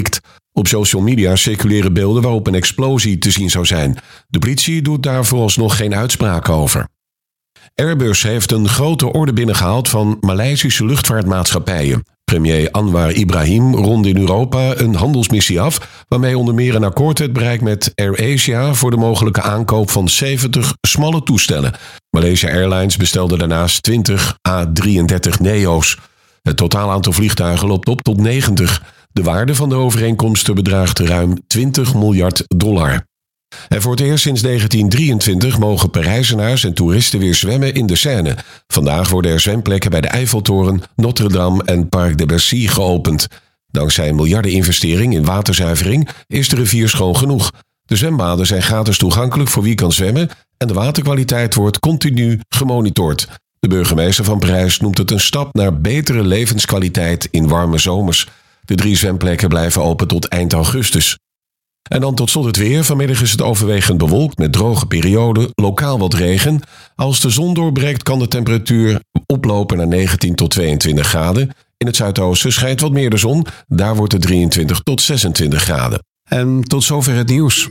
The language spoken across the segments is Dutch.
Op social media circuleren beelden waarop een explosie te zien zou zijn. De politie doet daar vooralsnog geen uitspraak over. Airbus heeft een grote orde binnengehaald van Maleisische luchtvaartmaatschappijen. Premier Anwar Ibrahim ronde in Europa een handelsmissie af, waarmee onder meer een akkoord werd bereikt met AirAsia voor de mogelijke aankoop van 70 smalle toestellen. Malaysia Airlines bestelde daarnaast 20 A330 Neo's. Het totaal aantal vliegtuigen loopt op tot 90. De waarde van de overeenkomsten bedraagt ruim $20 miljard. En voor het eerst sinds 1923 mogen Parijzenaars en toeristen weer zwemmen in de Seine. Vandaag worden er zwemplekken bij de Eiffeltoren, Notre-Dame en Parc de Bercy geopend. Dankzij een miljardeninvestering in waterzuivering is de rivier schoon genoeg. De zwembaden zijn gratis toegankelijk voor wie kan zwemmen en de waterkwaliteit wordt continu gemonitord. De burgemeester van Parijs noemt het een stap naar betere levenskwaliteit in warme zomers. De 3 zwemplekken blijven open tot eind augustus. En dan tot slot het weer. Vanmiddag is het overwegend bewolkt met droge perioden, lokaal wat regen. Als de zon doorbreekt kan de temperatuur oplopen naar 19 tot 22 graden. In het zuidoosten schijnt wat meer de zon. Daar wordt het 23 tot 26 graden. En tot zover het nieuws.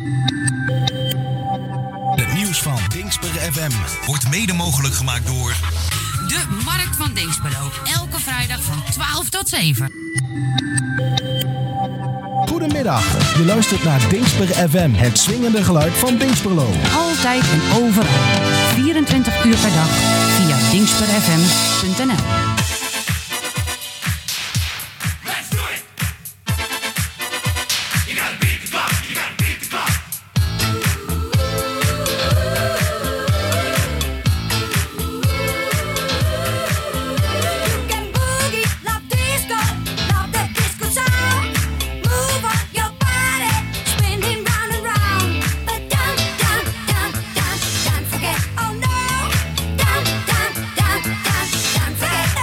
Het nieuws van Dingsper FM wordt mede mogelijk gemaakt door de Markt van Dinxperlo. Elke vrijdag van 12 tot 7. Goedemiddag, je luistert naar Dingsper FM, het swingende geluid van Dinxperlo. Altijd en overal, 24 uur per dag, via dingsperfm.nl. Forget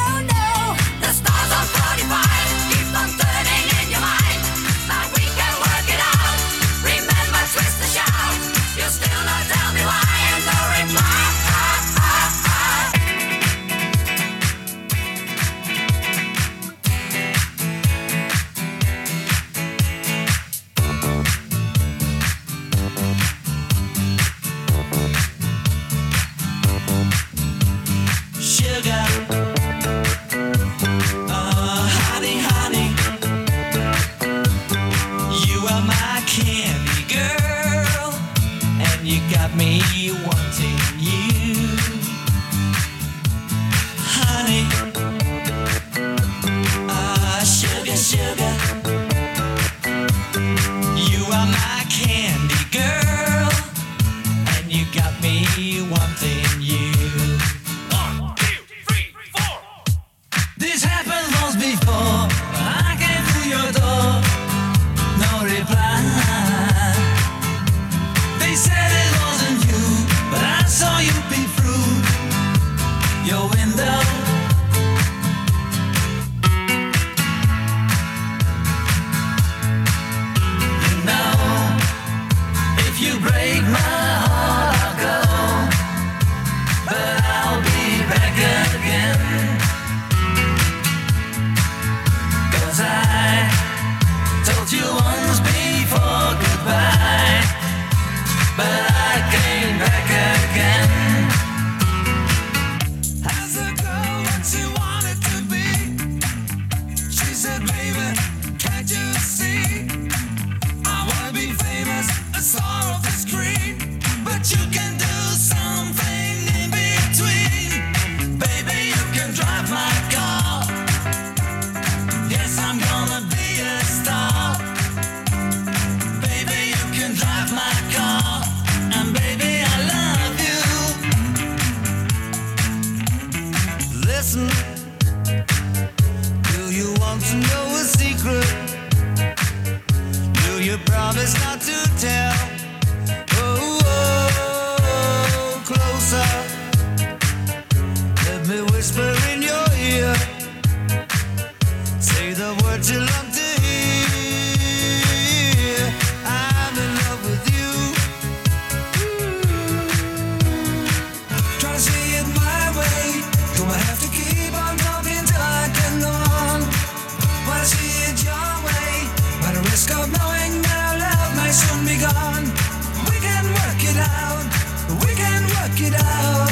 risk of knowing that our love may soon be gone. We can work it out. We can work it out.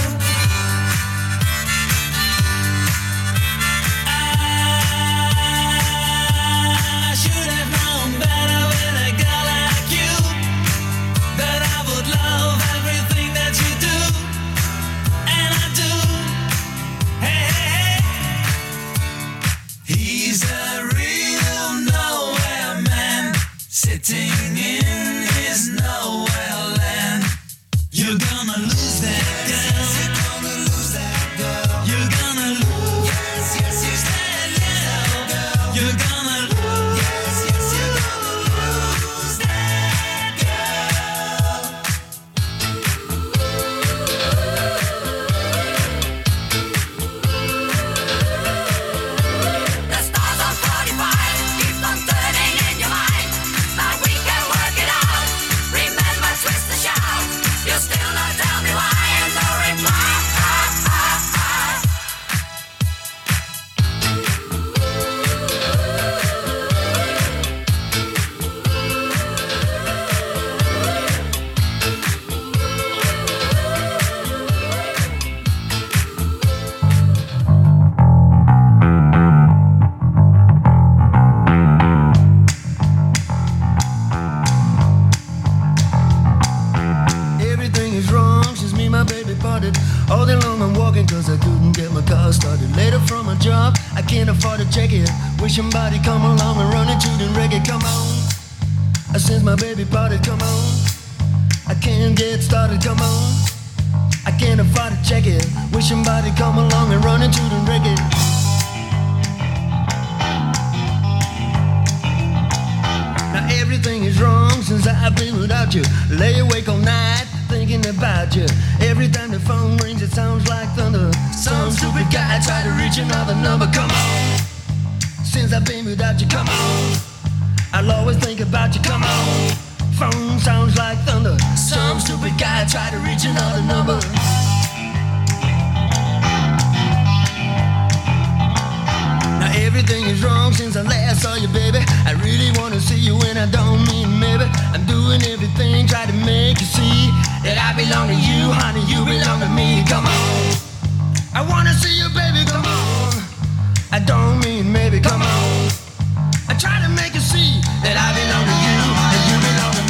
I should have known better with a girl like you, that I would love everything that you do, and I do. Hey, hey, hey. He's a real nowhere man, sitting in his nowhere land. You're gonna lose that girl. You're gonna lose that girl. You're gonna lose. Yes, yes, yes, that girl. You're gonna lose. Yes, yes, you're gonna lose that girl. The stars are 45, keep on turning in your mind. Now we can work it out. Remember, twist the shout. You still not tell me why, and no reply. Everything is wrong since me and my baby parted. All day long I'm walking cause I couldn't get my car started. Later from a job, I can't afford to check it. Wish somebody come along and run into the reggae. Come on, since my baby parted, come on. I can't get started, come on. I can't afford to check it. Wish somebody come along and run into the reggae. Now everything is wrong since I've been without you. Lay awake all night thinking about you. Every time the phone rings it sounds like thunder. Some stupid guy tried to reach another number. Come on, since I've been without you, come on. I'll always think about you, come on. Phone sounds like thunder. Some stupid guy tried to reach another number. Now everything is wrong since I last saw you, baby. I really wanna see you and I don't mean maybe. I'm doing everything, try to make you see that I belong to you, honey, you belong to me. Come on, I wanna see you, baby, come on. I don't mean maybe, come on. I try to make you see that I belong to you and you belong to me.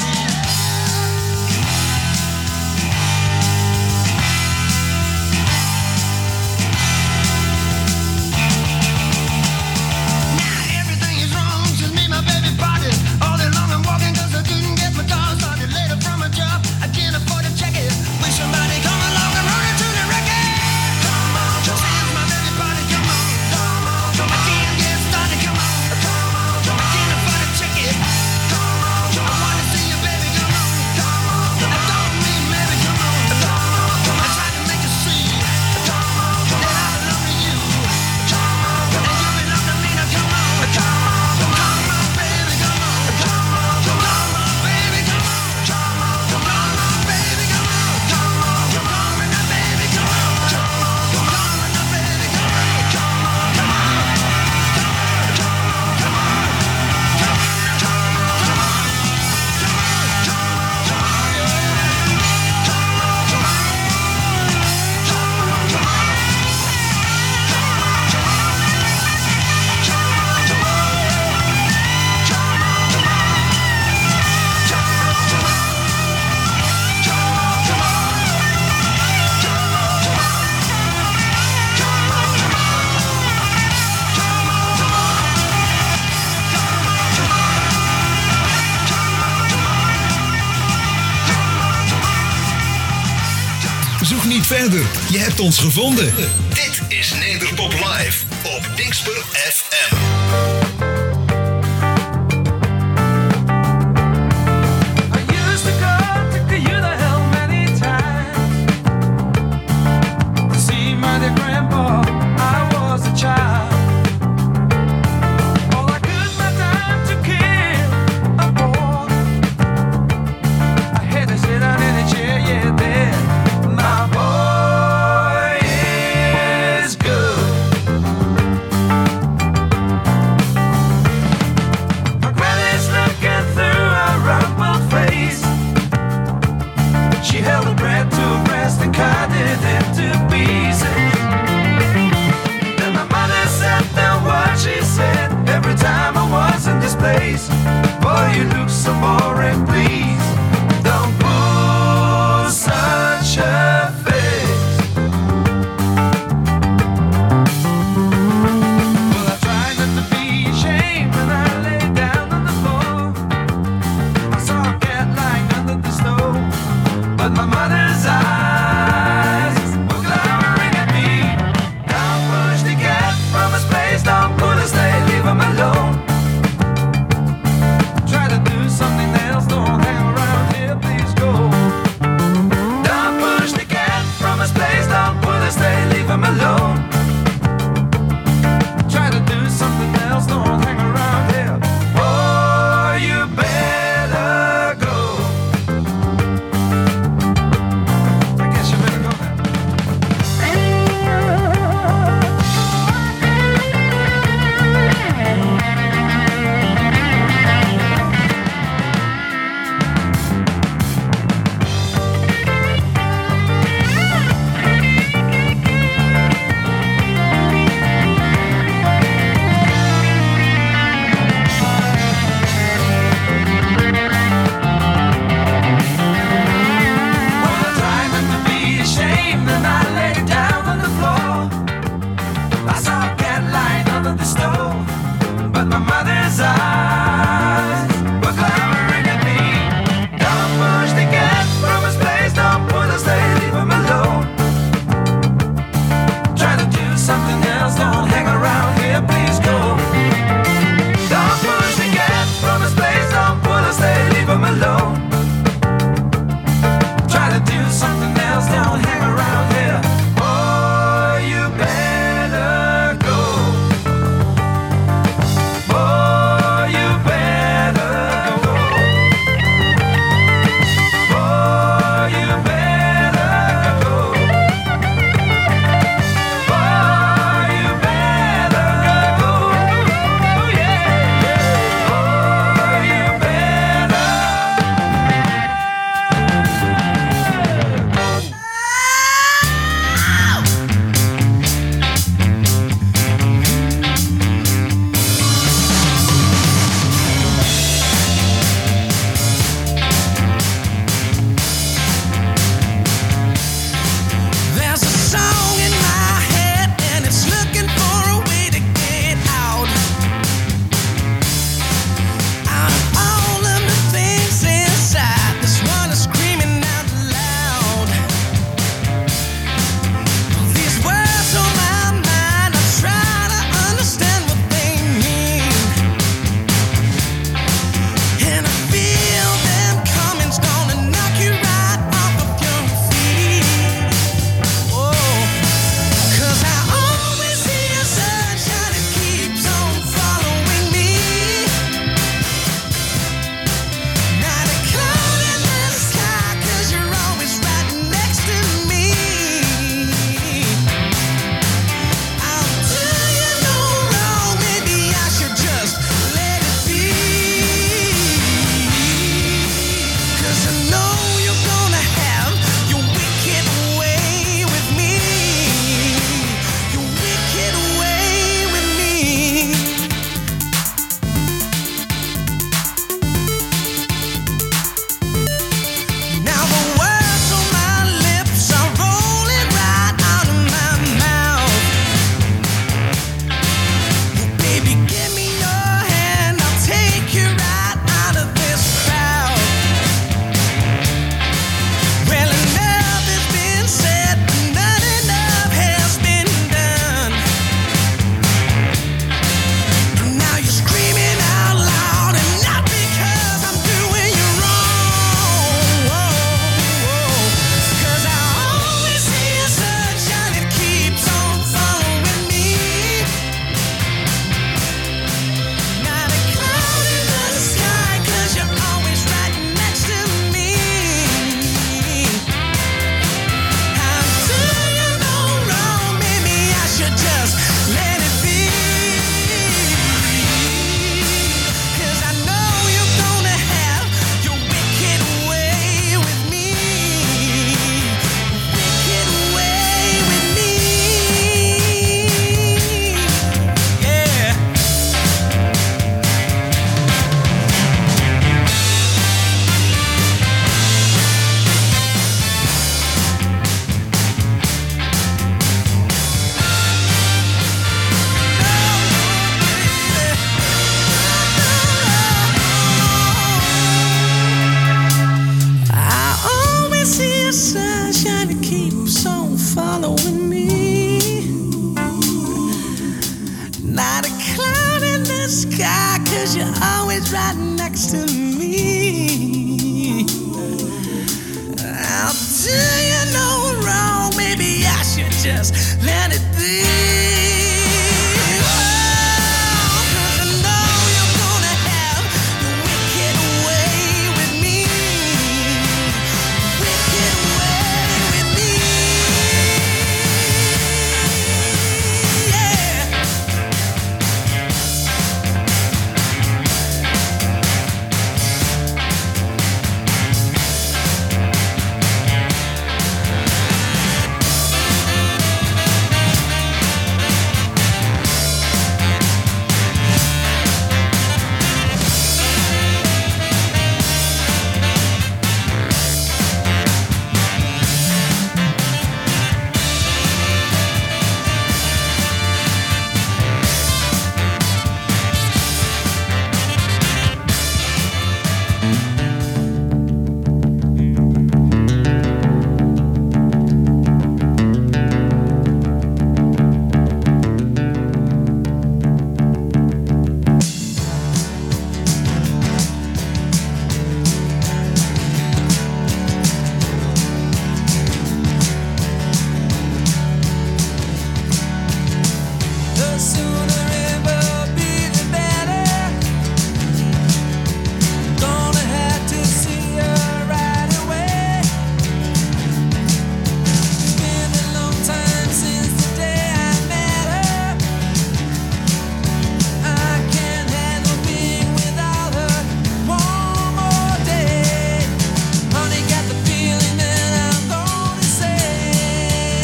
Now everything is wrong since me and my baby parted. All day long I'm walking cause I couldn't get my car started. Later from a job, I can't afford to check it. Wish somebody come along and run into the record. Come on, since my baby parted, come on. Come on, I can't get started, come on. I can't afford to check it. I wanna see you, baby, come on. I don't mean maybe, come on. I try to make you see that I belong to you and you belong to me. Now come on, baby, come on. Come on, baby, come on. Come on, baby, come on. Come on, now, baby, come on. Come on, now, baby, come on. Zoek niet verder, je hebt ons gevonden. Dit is Nederpop Live op Dingsper FM. face. Boy, you look so boring, please. Don't put such a face. Well, I tried not to be ashamed when I lay down on the floor. I saw a cat lying under the stove, but my mother's eyes were glowering at me. Don't push the cat from his place, don't put a stay, leave him alone. lies right next to me. I'll do you no wrong, maybe I should just let it be. Oh, 'cause I know you're gonna have your wicked way with me. Wicked way with me. Yeah. The sooner it will be, the better. Gonna have to see her right away. It's been a long time since the day I met her. I can't handle being without her one more day. Honey, got the feeling that I'm gonna say.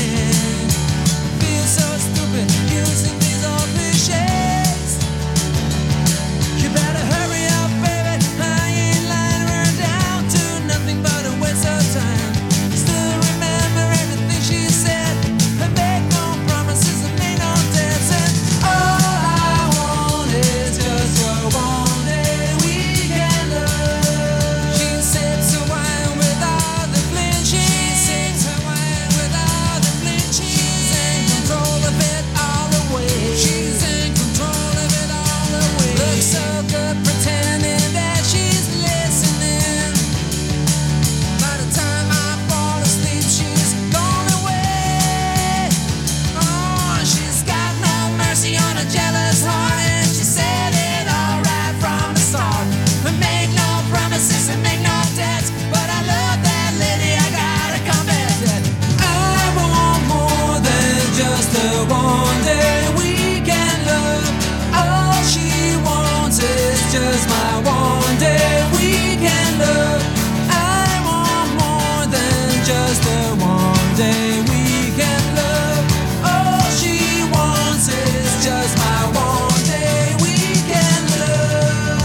Feel so stupid using these old cliches. You better hurry up, baby. I ain't lying her down to nothing but a waste of time. Still remember everything she said. I make no promises and make no debts. And all I want is just a one-day weekend love. She sips her wine without the flinching. She sips her wine without the flinching. She's in control of it all the way. She's in control of it all the way. Looks so good pretending that she's listening. By the time I fall asleep, she's gone away. Oh, she's got no mercy on a jealous heart, and she said it all right from the start. We make no promises and make no debts, but I love that lady, I gotta confess that I want more than just a one-day weekend love. All she wants is just my one-day weekend love. I want more than just a one-day weekend love. All she wants is just my one-day weekend love.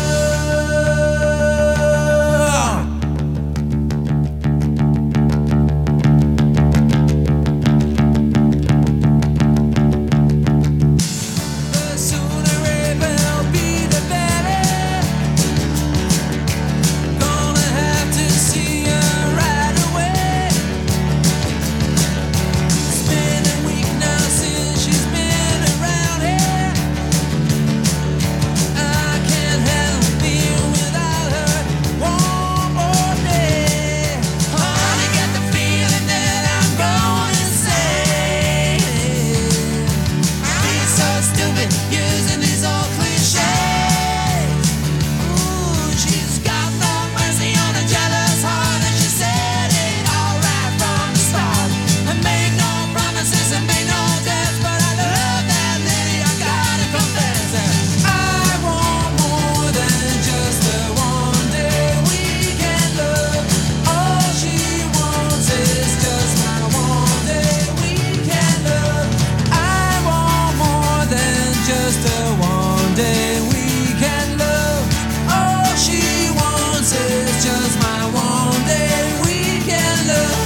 The sooner it will be, the better. Gonna have to see her right away. It's been a week now since she's been around here. I can't handle being without her one more day. Honey, got the feeling that I'm going insane. Be so stupid using these old cliches. Ooh, she's got no mercy on a jealous heart, and she said it all right from the start. I make no promises and make no debts, but I love that lady, I gotta confess that I want more than just a one-day weekend love. All she wants is just my one-day weekend love. I want more than just a one-day weekend love. All she wants is just my one-day weekend love.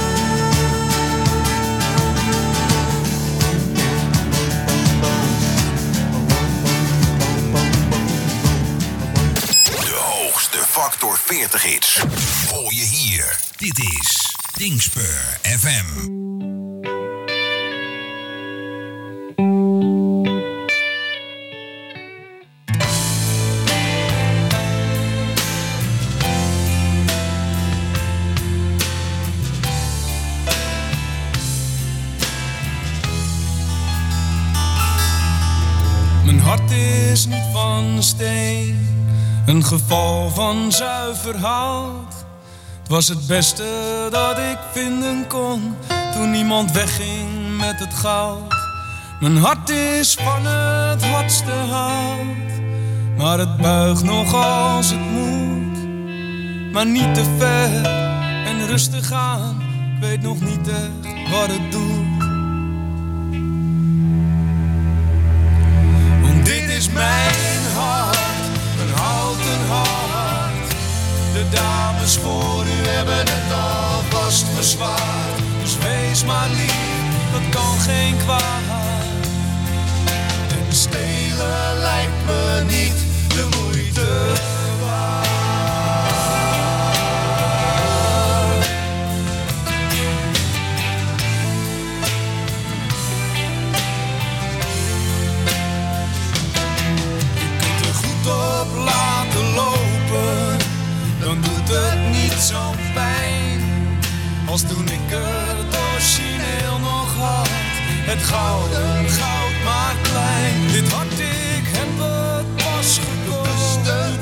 De hoogste factor 40 hits. Hoor je hier. Dit is Dingspur FM. is niet van steen, een geval van zuiver hout. Het was het beste dat ik vinden kon, toen niemand wegging met het goud. Mijn hart is van het hardste hout, maar het buigt nog als het moet. Maar niet te ver en rustig aan, ik weet nog niet echt wat het doet. Want dit is mijn hart, een houten hart. De dames voor u hebben het alvast verzwaard. Dus wees maar lief, dat kan geen kwaad. En stelen lijkt me niet de moeite waard. Op laten lopen, dan doet het niet zo'n pijn als toen ik het origineel nog had. Het gouden goud maar klein. Dit hart, ik heb het pas gekocht. Bewust een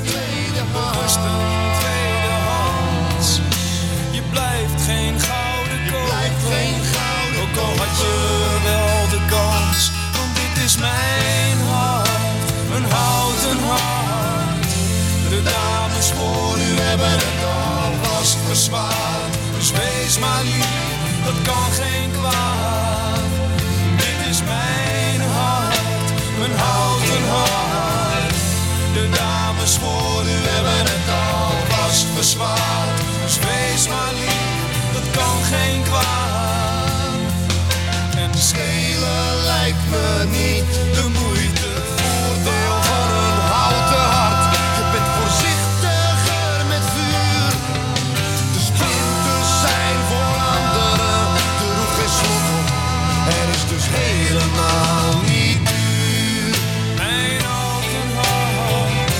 tweedehands. Je blijft geen gouden kopen, ook al had je wel de kans. Want dit is mijn hart, een houten hart. De dames voor u hebben het alvast verzwaard. Dus wees maar lief, dat kan geen kwaad. Dit is mijn hart, mijn houten hart. De dames voor u hebben het alvast verzwaard. Dus wees maar lief, dat kan geen kwaad. En schelen lijkt me niet de moeite. Voordeel van een houten hart. Je bent voorzichtiger met vuur. De splinters zijn voor anderen. Er hoeft geen slot op. Er is dus helemaal niet duur. Mijn houten hart.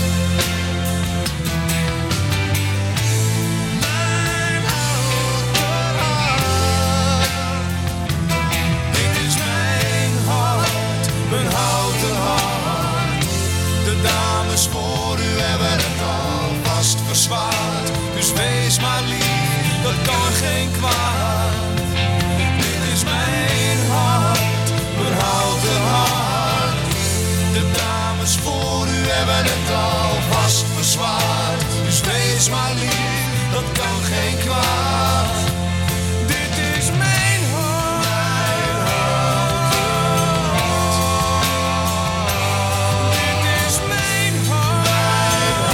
Mijn houten hart. Dit is mijn hart, mijn houten hart. De dames voor u hebben het alvast verzwaard. Dus wees maar lief, dat kan geen kwaad. Dit is mijn hart, mijn houten hart. De dames voor u hebben het alvast verzwaard. Dus wees maar lief, dat kan geen kwaad. Dit is mijn hart, dit is mijn hart,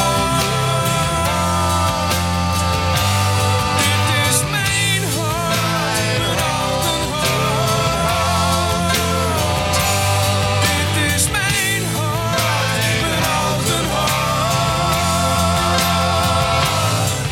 dit is mijn hart, mijn houten hart. Dit is mijn hart, mijn houten hart.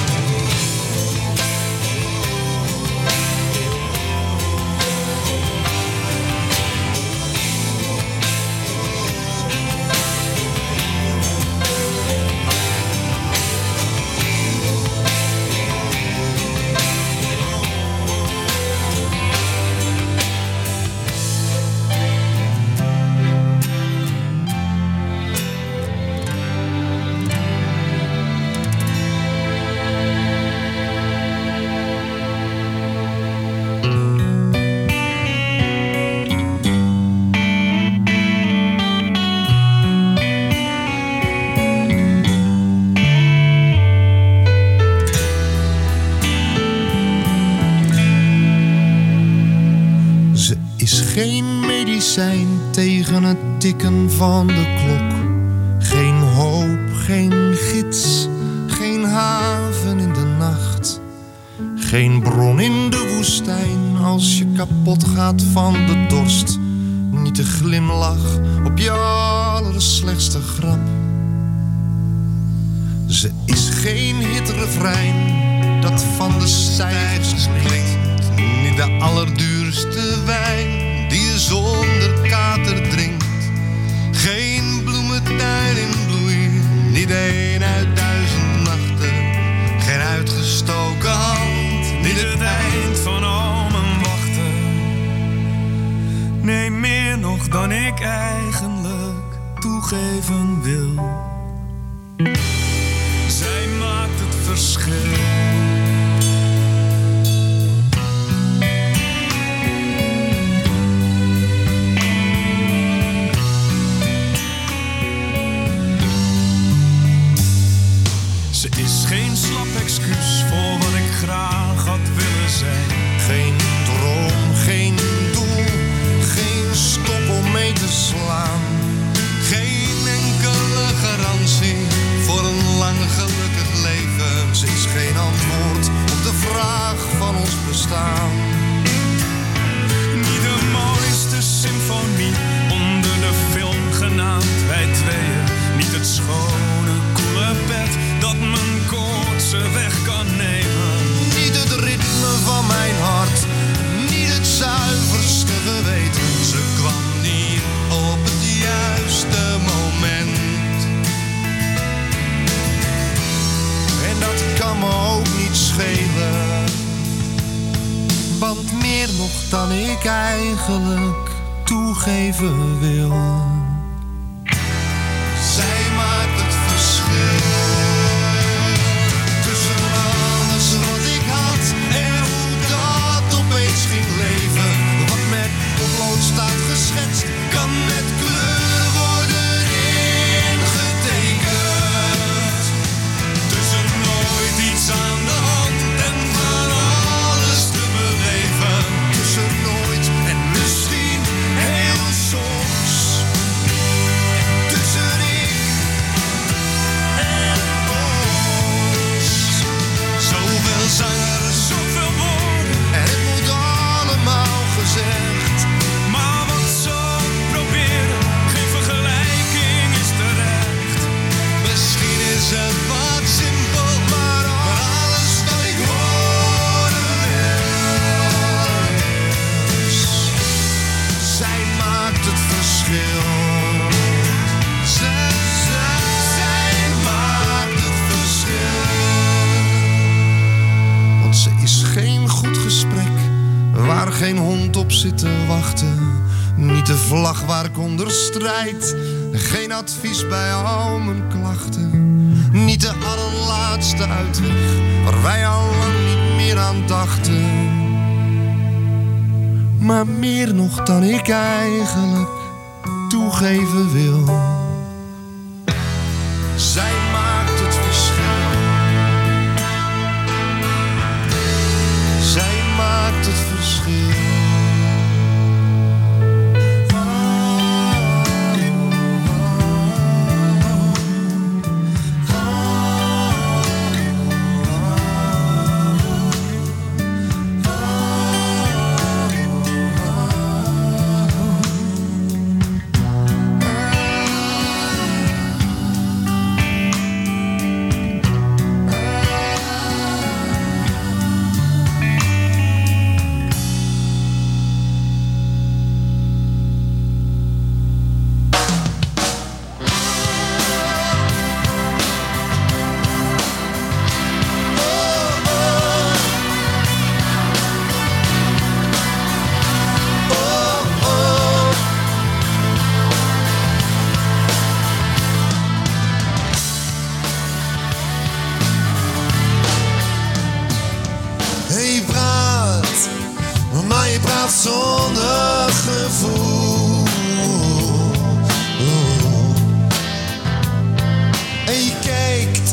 Ze is geen medicijn tegen het tikken van de klok. Geen hoop, geen gids, geen haven in de nacht. Geen bron in de woestijn als je kapot gaat van de dorst. Niet de glimlach op je allerslechtste grap. Ze is geen hitrefrein dat van de stijgers klinkt. Niet de allerduurste wijn die je zonder kater drinkt. Geen bloementuin in bloei, niet een uit 1000 nachten. Geen uitgestoken hand, niet het eind van al mijn wachten. Nee, meer nog dan ik eigenlijk toegeven wil. Zij maakt het verschil. Ze is geen slap excuus voor wat ik graag had willen zijn. Geen droom, geen doel, geen stop om mee te slaan. Geen enkele garantie voor een lang gelukkig leven. Ze is geen antwoord op de vraag van ons bestaan. Niet de mooiste symfonie onder de film genaamd wij tweeën. Niet het schone, koele bed dat mijn koortsen weg kan nemen. Niet het ritme van mijn hart, niet het zuiverste geweten. Ze kwam niet op het juiste moment. En dat kan me ook niet schelen, want meer nog dan ik eigenlijk toegeven wil. Zij maakt het verschil tussen alles wat ik had en hoe dat opeens ging leven. Wat met potlood staat geschetst, kan met kleur worden ingetekend. Tussen nooit iets aan de hand en van alles te beleven. Tussen nooit en misschien heel soms. Tussen ik en ons. Zoveel zangers, zoveel woorden, en het moet allemaal gezegd. Maar wat ze ook proberen, geen vergelijking is terecht. Misschien is het wat simpel, maar alles wat ik horen wil. Zij maakt het verschil. Zij maakt het verschil. Want ze is geen goed gesprek waar geen hond op zit te wachten. Niet de vlag waar ik onder strijd. Geen advies bij al mijn klachten. Niet de allerlaatste uitweg waar wij al lang niet meer aan dachten. Maar meer nog dan ik eigenlijk toegeven wil. Zij maakt het verschil. Zij maakt het verschil. Hey, praat, maar je praat zonder gevoel. En je kijkt.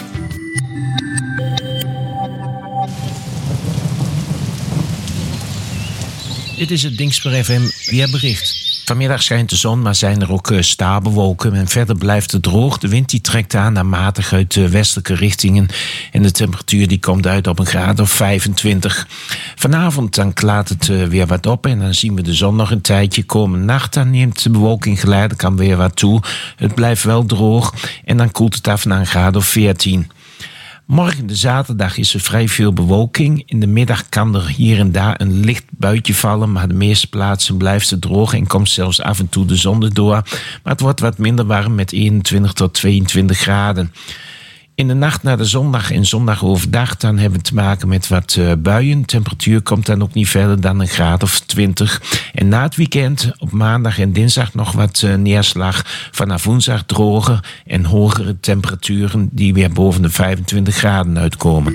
Dit is het Dingsper FM weerbericht. Vanmiddag schijnt de zon, maar zijn er ook stapelwolken. En verder blijft het droog. De wind die trekt aan naar matig uit westelijke richtingen. En de temperatuur die komt uit op een graad of 25. Vanavond dan klaart het weer wat op. En dan zien we de zon nog een tijdje komen. Nacht dan neemt de bewolking geleidelijk aan weer wat toe. Het blijft wel droog. En dan koelt het af naar een graad of 14. Morgen de zaterdag is er vrij veel bewolking. In de middag kan er hier en daar een licht buitje vallen, maar de meeste plaatsen blijft het droog en komt zelfs af en toe de zon erdoor. Maar het wordt wat minder warm met 21 tot 22 graden. In de nacht naar de zondag en zondag overdag, dan hebben we te maken met wat buien. De temperatuur komt dan ook niet verder dan een graad of 20. En na het weekend, op maandag en dinsdag nog wat neerslag. Vanaf woensdag droger en hogere temperaturen die weer boven de 25 graden uitkomen.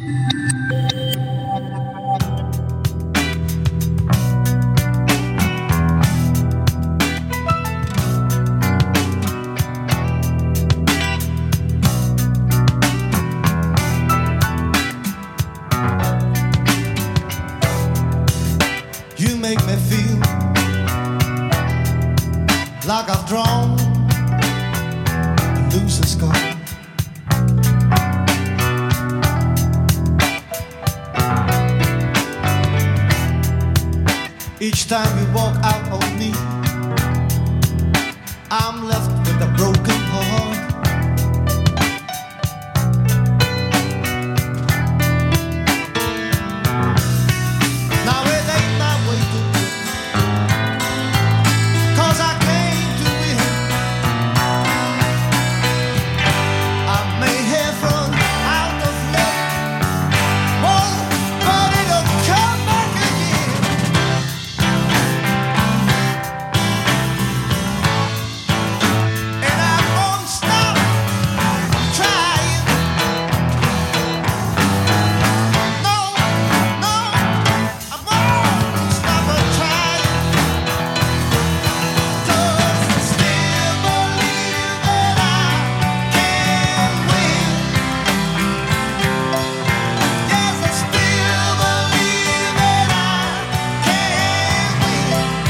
You make me feel like I've drawn a loose scar. Each time you walk out on me, I'm left with a broken heart. Now it ain't my way to do it, 'cause I can't do it. I may have run out of luck, oh, but it'll come back again. And I won't stop trying. No, no, I won't stop trying. 'Cause I still believe that I can win. Yes, I still believe that I can win.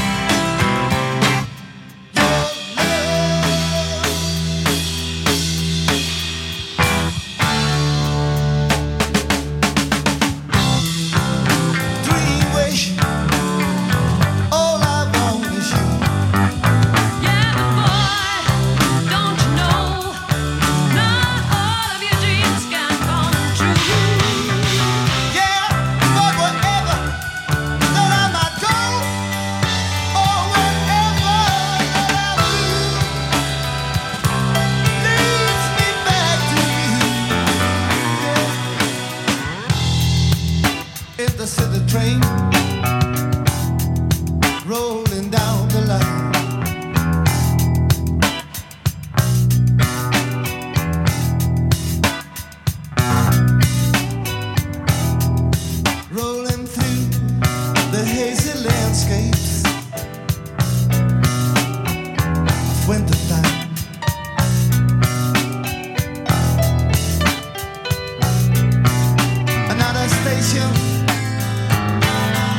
Your love, dream wish, all I want is you. Yeah, boy, don't you know? Not all of your dreams can come true. Yeah, but whatever that I might go, or whatever that I do, leads me back to you. Yeah. It's the city train rolling down the line. Rolling through the hazy landscapes of wintertime. Another station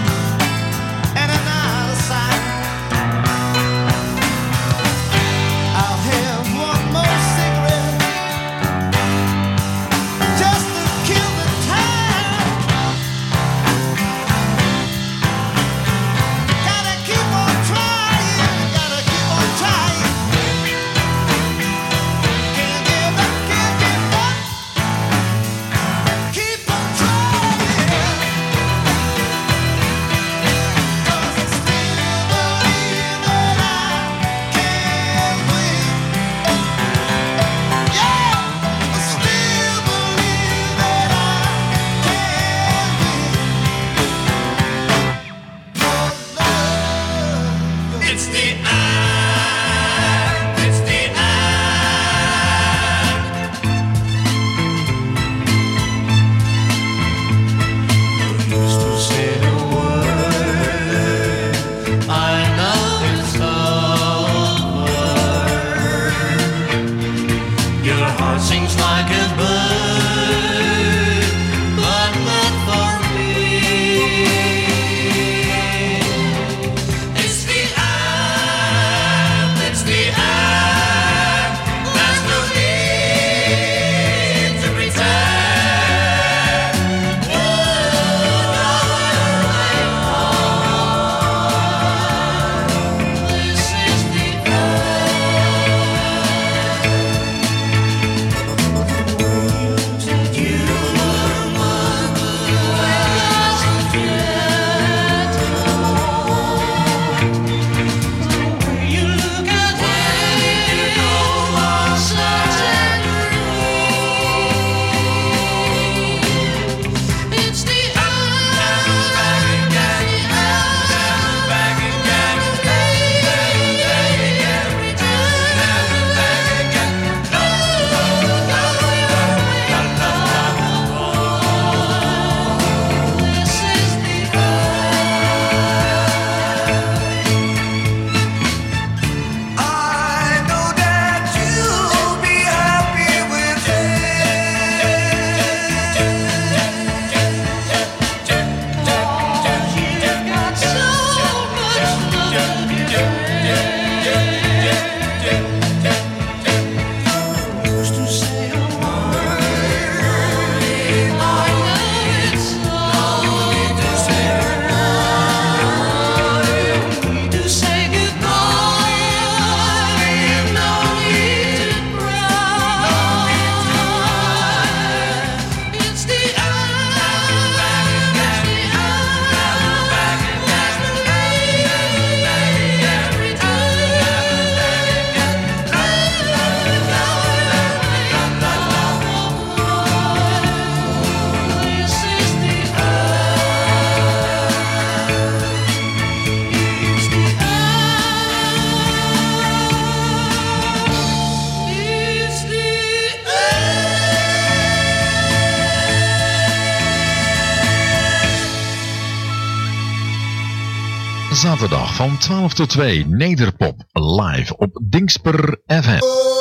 zaterdag van 12 tot 2 Nederpop live op Dingsper FM.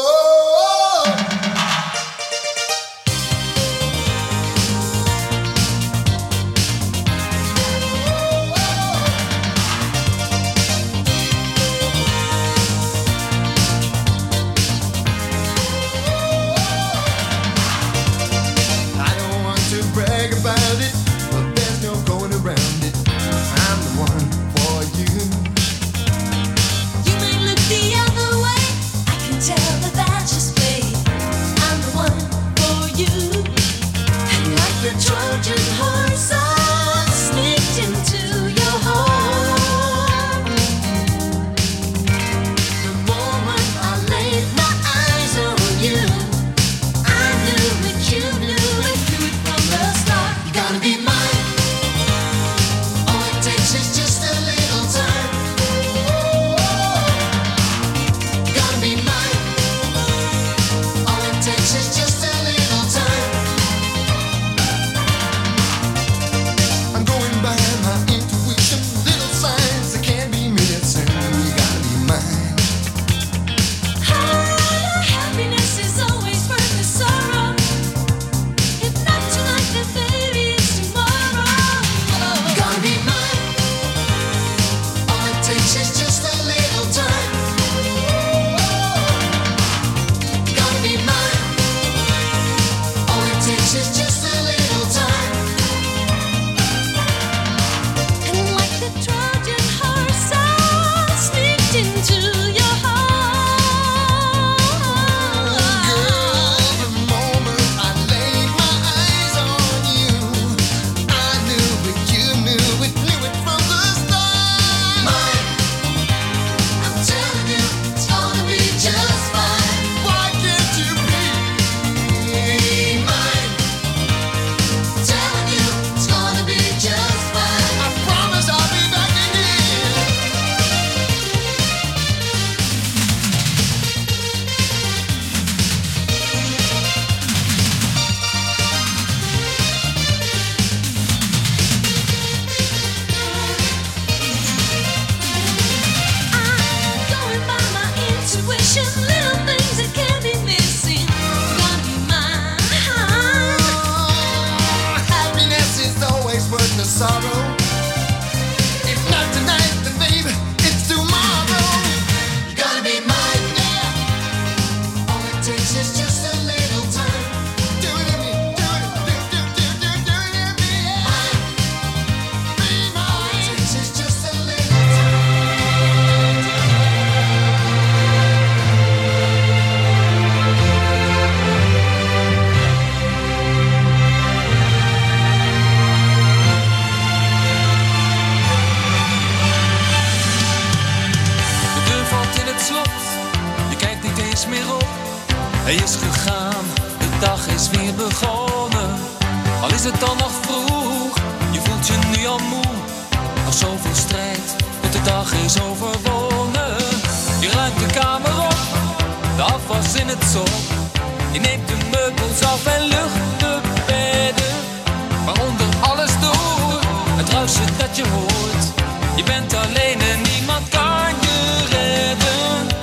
Hij is gegaan, de dag is weer begonnen. Al is het dan nog vroeg, je voelt je nu al moe. Nog zoveel strijd, tot de dag is overwonnen. Je ruimt de kamer op, de afwas in het zon. Je neemt de meubels af en lucht de bedden. Maar onder alles door, het ruisje dat je hoort. Je bent alleen en niemand kan je redden.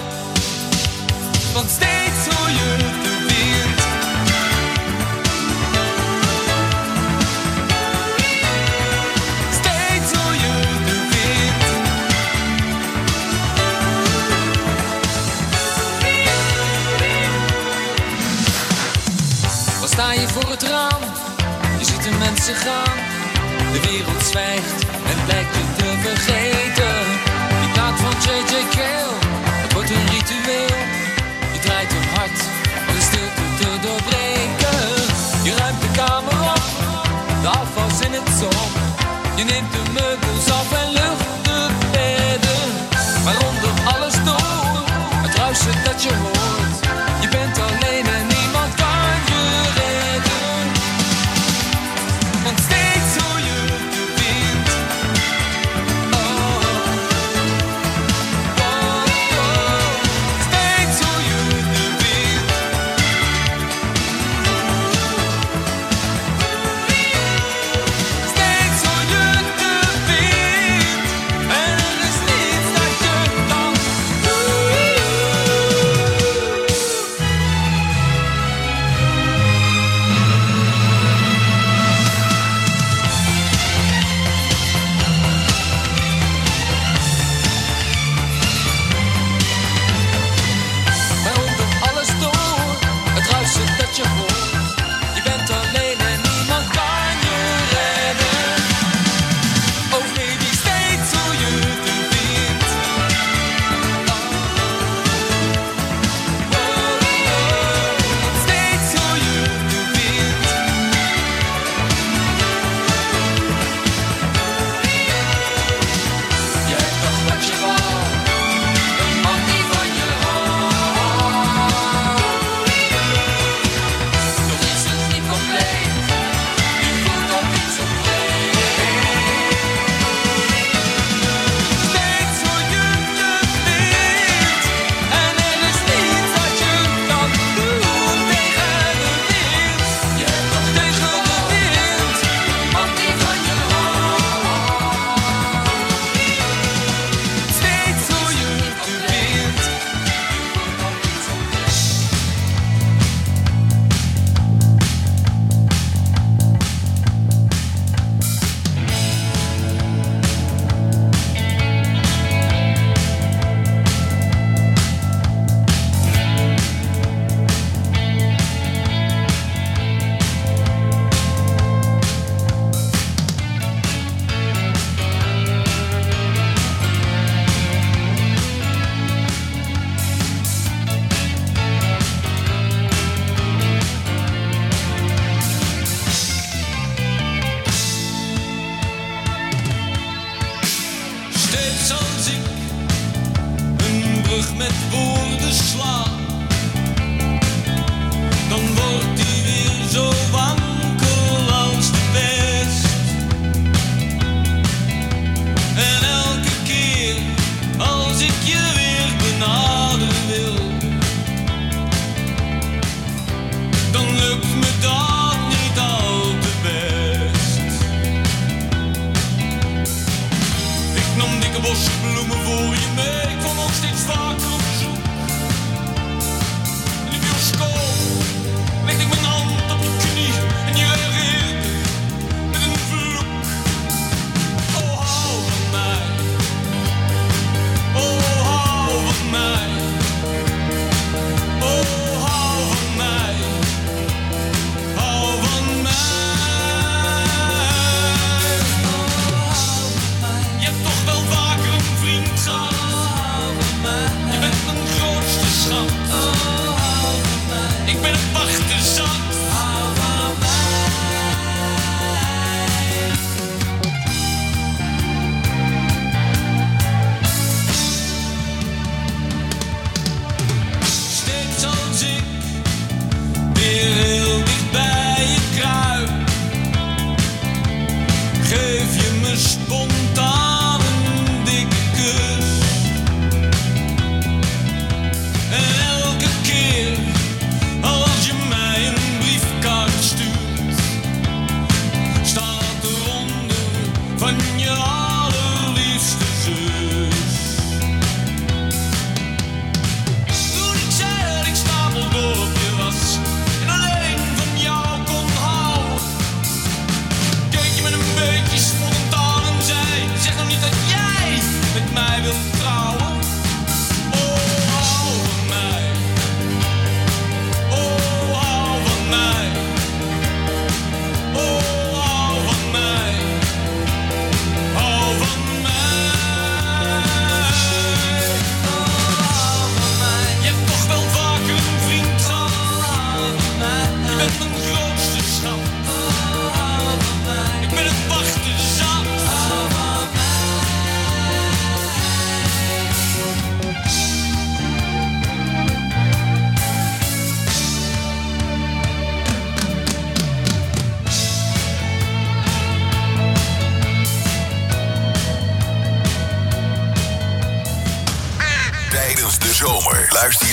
Want steeds hoor je de wind. Steeds hoor je de wind. Dan sta je voor het raam, je ziet de mensen gaan. De wereld zwijgt en blijkt je te vergeten. Die plaat van J.J. Cale, het wordt een ritueel. Je draait hem hard om de stilte te doorbreken. Je ruimt de kamer op, de afwas in het zon. Je neemt de meubels af en lucht de bedden. Maar onder alles door, het ruisje dat je hoort. Je bent alleen en niemand kan je redden. Want steeds hoor je de wind. Oh, oh, oh. Steeds hoor je de wind. Steeds hoor je de wind. En er is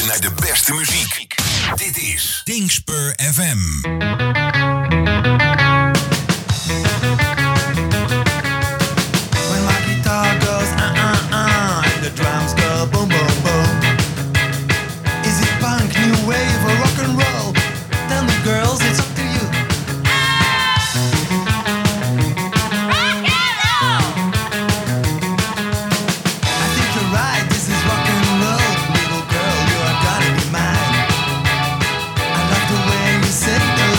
naar de beste muziek. Dit is Dingspur FM. When my guitar goes and the drums go boom boom boom. Is it punk, new wave or rock and roll? Tell me girls, it's up to you. I think you're right, this is rock and roll. Little girl, you are gonna be mine. I love the way you say those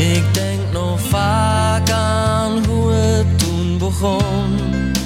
Ik denk nog vaak aan hoe het toen begon.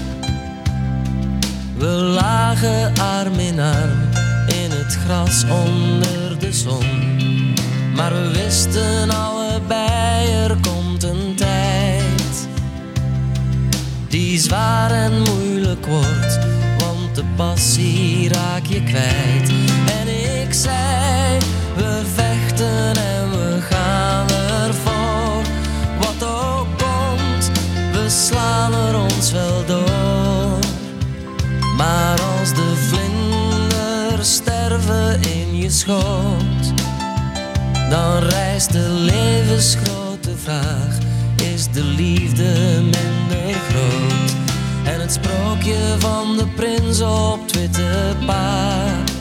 We lagen arm in arm in het gras onder de zon. Maar we wisten allebei, er komt een tijd die zwaar en moeilijk wordt, want de passie raak je kwijt. En ik zei, we vechten en we gaan ervoor. Wat ook komt, we slaan er ons wel door. Maar als de vlinders sterven in je schoot, dan rijst de levensgrote vraag: is de liefde minder groot? En het sprookje van de prins op het witte paard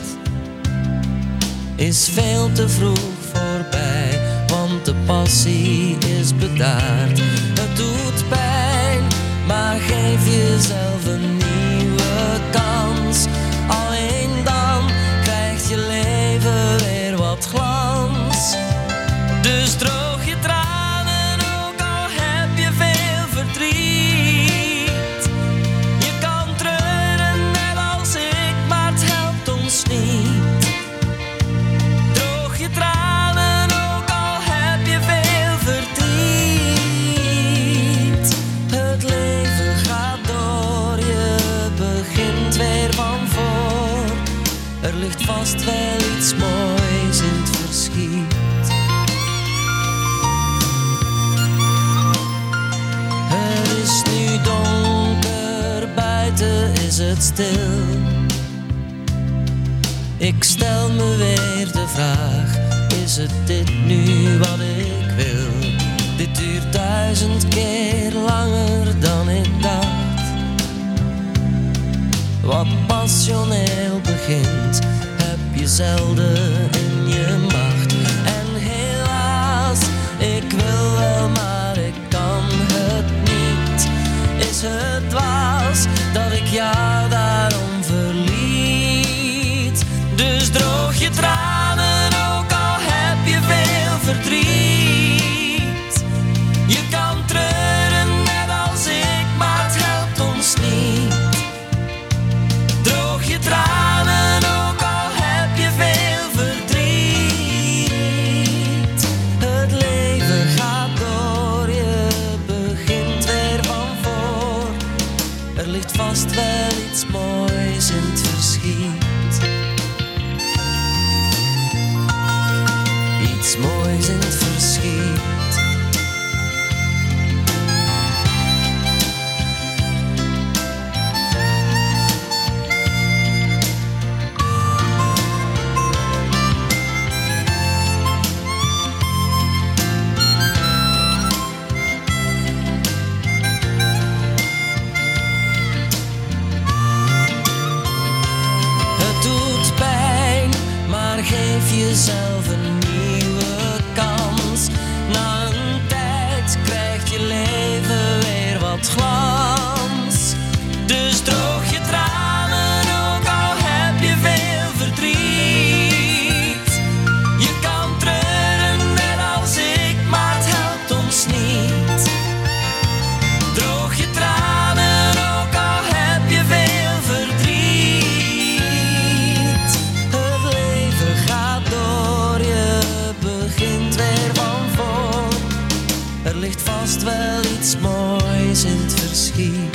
is veel te vroeg voorbij, want de passie is bedaard. Het doet pijn, maar geef jezelf een nieuwe kans. Alleen dan krijgt je leven weer wat glans. Dus droog je tranen, ook al heb je veel verdriet. Je kan treuren net als ik, maar het helpt ons niet. Droog je tranen, ook al heb je veel verdriet. Het leven gaat door, je begint weer van voor. Er ligt vast wel iets moois in het verschiet. Het is nu donker, buiten is het stil. Ik stel me weer de vraag, is het dit nu wat ik wil? Dit duurt 1000 keer langer dan ik dacht. Wat passioneel begint, heb je zelden in je macht. En helaas, ik wil wel, maar ik kan het niet. Is het dwaas dat ik jou daarom verliet? Dus droog je tranen, ook al heb je veel verdriet. Je kan treuren net als ik, maar het helpt ons niet. Droog je tranen, ook al heb je veel verdriet. Het leven gaat door, je begint weer van voor. Er ligt vast wel iets moois in het verschiet. Iets moois in het verschiet. Geef jezelf een nieuwe kans. Na een tijd krijgt je leven weer wat glans. Dus droog je tranen, ook al heb je veel verdriet. Je kan treuren net als ik, maar het helpt ons niet. Droog je tranen, ook al heb je veel verdriet. Er ligt vast wel iets moois in het verschiet.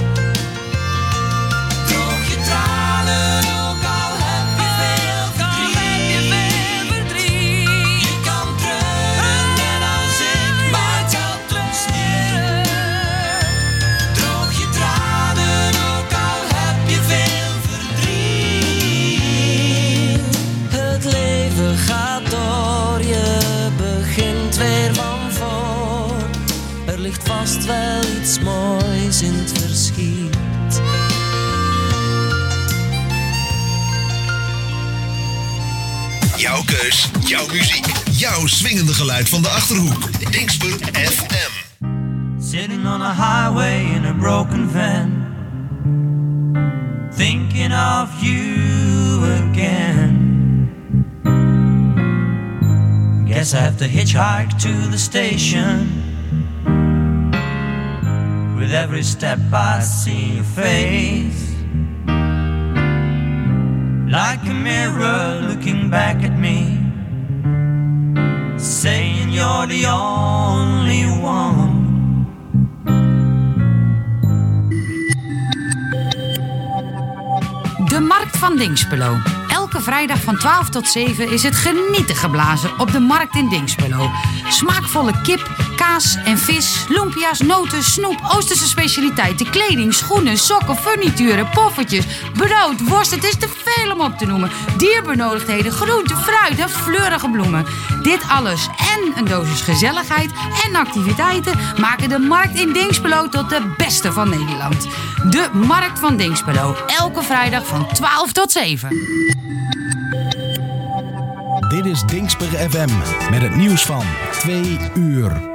Droog je tranen, ook al heb je veel verdriet. Je kan treuren net als ik, maar het helpt ons niet. Droog je tranen, ook al heb je veel verdriet. Het leven gaat door, je begint weer van. Er ligt vast wel iets moois in het verschiet. Jouw keus, jouw muziek, jouw swingende geluid van de Achterhoek. Dingsper FM. Sitting on a highway in a broken van, thinking of you again. Guess I have to hitchhike to the station. With every step I see your face, like a mirror looking back at me, saying you're the only one. De Markt van Dinxperlo. Elke vrijdag van 12 tot 7 is het genieten geblazen op de markt in Dinxperlo. Smaakvolle kip, kaas en vis, lumpia's, noten, snoep, Oosterse specialiteiten, kleding, schoenen, sokken, furnituren, poffertjes, brood, worst. Het is te veel om op te noemen. Dierbenodigdheden, groenten, fruit en fleurige bloemen. Dit alles en een dosis gezelligheid en activiteiten maken de markt in Dinxperlo tot de beste van Nederland. De Markt van Dinxperlo. Elke vrijdag van 12 tot 7. Dit is Dinxper FM met het nieuws van 2 uur.